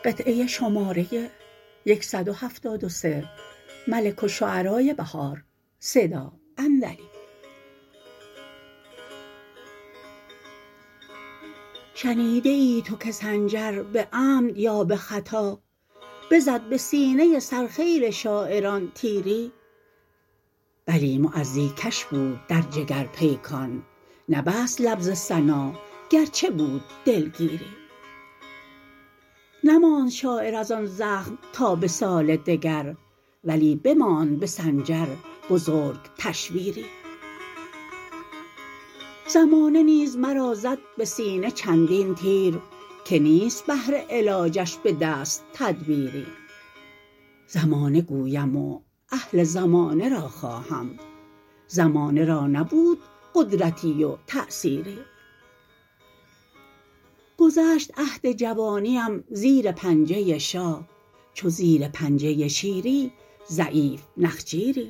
قطعه شماره 173 ملک الشعرای بهار صدا اندری. شنیده ای تو که سنجر به عمد یا به خطا بزد به سینه سرخیل شاعران تیری؟ بلی معزی کش بود در جگر پیکان، نبست لب ز ثنا گرچه بود دلگیری. نماند شاعر از آن زخم تا به سال دگر، ولی بماند به سنجر بزرگ تشویری. زمانه نیز مرا زد به سینه چندین تیر، که نیست بهر علاجش به دست تدبیری. زمانه گویم و اهل زمانه را خواهم، زمانه را نبود قدرتی و تأثیری. گذشت عهد جوانیم زیر پنجه شاه، چو زیر پنجه شیری ضعیف نخجیری.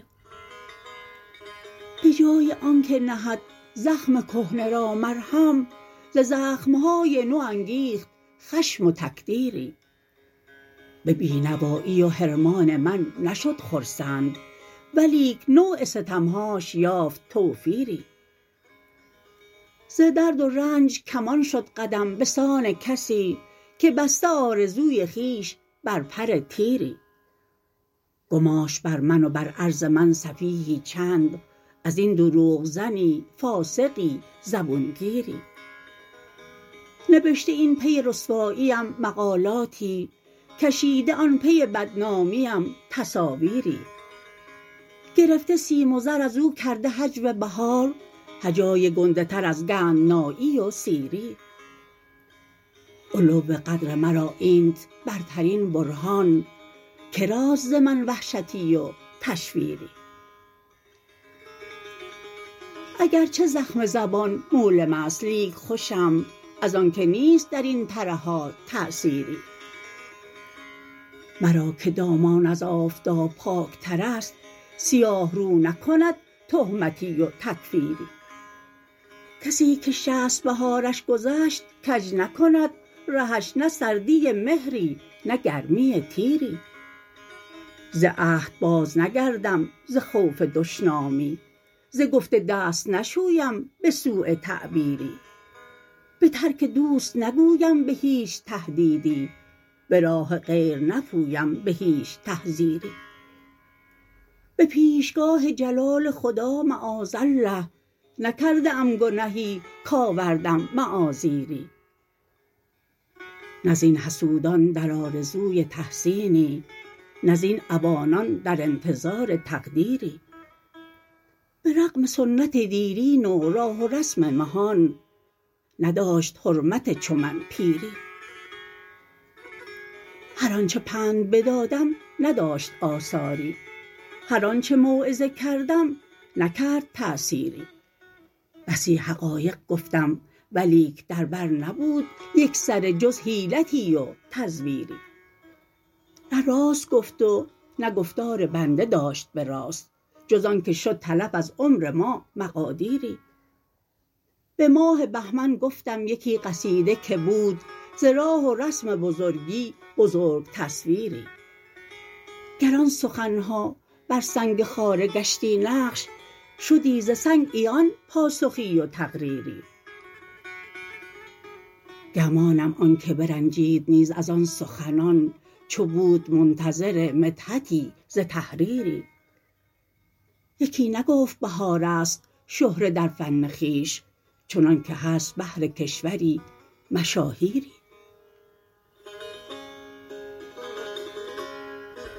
به جای آنکه نهد زخم کهنه را مرهم، ز زخمهای نو انگیخت خشم و تکدیری. به بینوایی و حرمان من نشد خرسند، ولیک نوع ستمهاش یافت توفیری. ز درد و رنج کمان شد قدم به سان کسی، که بسته آرزوی خویش بر پر تیری. گماشت بر من و بر عرض من سفیهی چند، از این دروغ زنی فاسقی زبونگیری. نبشته این پی رسواییم مقالاتی، کشیده آن پی بدنامیم تصاویری. گرفته سیم و زر ازو کرده هجو بهار، هجای گنده تر از گندنایی و سیری. علو قدر مرا اینت برترین برهان، که راست ز من وحشتی و تشویری. اگرچه زخم زبان مولم است لیک خوشم، از آنکه نیست در این ترهات تأثیری. مرا که دامان از آفتاب پاک تر است، سیاه رو نکند تهمتی و تکفیری. کسی که 60 بهارش گذشت کج نکند رهش، نه سردی مهری نه گرمی تیری. ز عهد باز نگردم ز خوف دشنامی، ز گفته دست نشویم به سوء تعبیری. به ترک دوست نگویم به هیچ تهدیدی، به راه غیر نپویم به هیچ تحذیری. به پیشگاه جلال خدا معاذالله، نکرده ام گنهی کآوردم معاذیری. نه زین حسودان در آرزوی تحسینی، نه زین عوانان در انتظار تقدیری. به رغم سنت دیرین و راه و رسم مهان، نداشت حرمت چو من پیری. هر آنچه پند بدادم نداشت آثاری، هر آنچه موعظه کردم نکرد تأثیری. بسی حقایق گفتم ولیک در بر نبود یک سره جز حیلتی و تزویری. نه راست گفت و نه گفتار بنده داشت به راست، جز آنکه شد تلف از عمر ما مقادیری. به ماه بهمن گفتم یکی قصیده که بود، ز راه و رسم بزرگی بزرگ تصویری. گر آن سخنها بر سنگ خاره گشتی نقش، شدی ز سنگ عیان پاسخی و تقریری. گمانم آنکه برنجید نیز از آن سخنان، چو بود منتظر مدحتی ز تحریری. یکی نگفت بهار است شهره در فن خویش، چنانکه هست بهر کشوری مشاهیری.